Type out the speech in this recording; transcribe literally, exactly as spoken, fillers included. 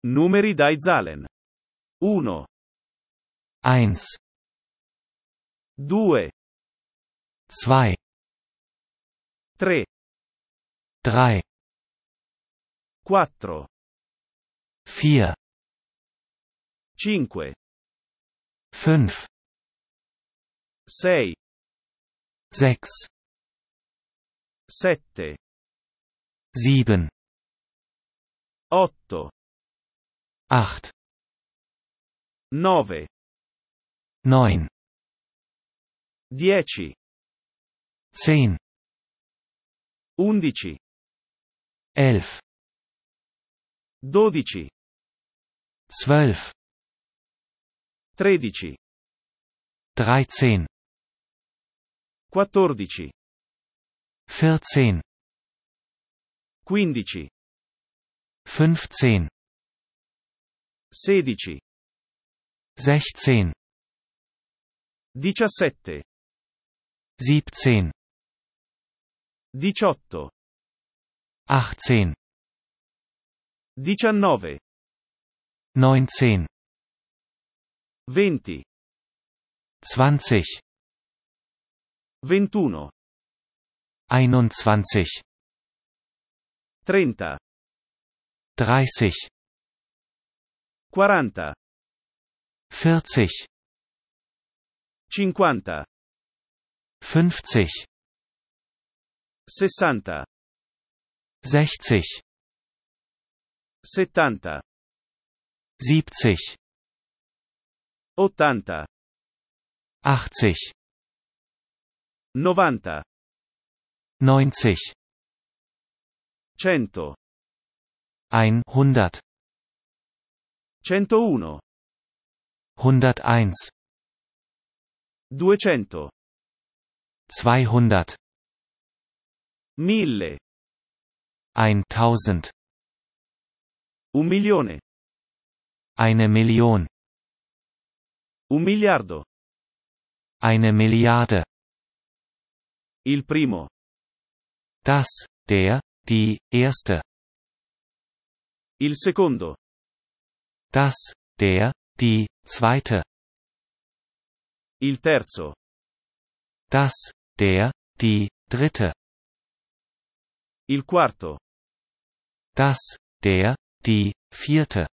Numeri dai Zahlen. uno, eins, due, zwei, tre, drei, quattro, vier, cinque, fünf, sei, sechs, sette, sieben, otto, acht, nove, neun, dieci, zehn, undici, elf, dodici, zwölf, tredici, dreizehn, quattordici, vierzehn, quindici, fünfzehn, sedici, sechzehn, diciassette, siebzehn, diciotto, achtzehn, diciannove, neunzehn, venti, zwanzig, ventuno, einundzwanzig, trenta, dreißig, quaranta, vierzig, cinquanta, fünfzig, sessanta, sechzig, settanta, siebzig, ottanta, achtzig, novanta, neunzig, cento, hundert, centouno, hunderteins, duecento, zweihundert, mille, eintausend, un milione, eine Million, un miliardo. eine Milliarde, Il primo, das, der, die, erste, il secondo, das, der, die, zweite, il terzo, das, der, die, dritte, il quarto, das, der, die, vierte,